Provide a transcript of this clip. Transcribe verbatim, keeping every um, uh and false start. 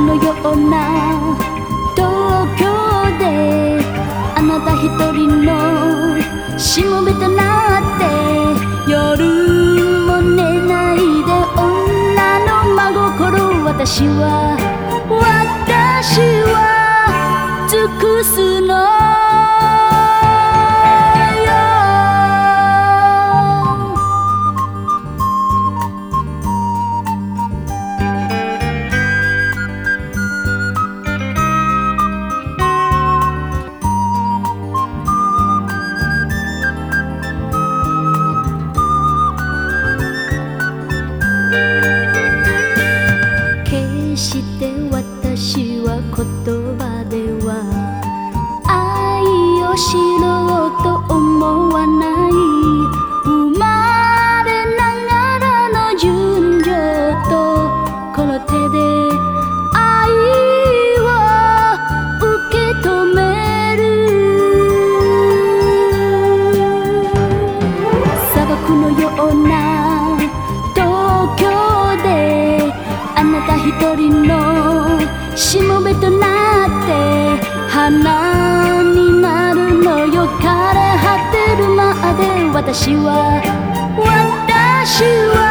のような東京であなた一人のしもべとなって夜も寝ないで女の真心私は私は尽くすの決して私は言葉では愛を知ろうと思わない生まれながらの純情とこの手で愛を受け止める砂漠のような東京であなた一人のしもべとなって花になるのよ枯れ果てるまで私は私は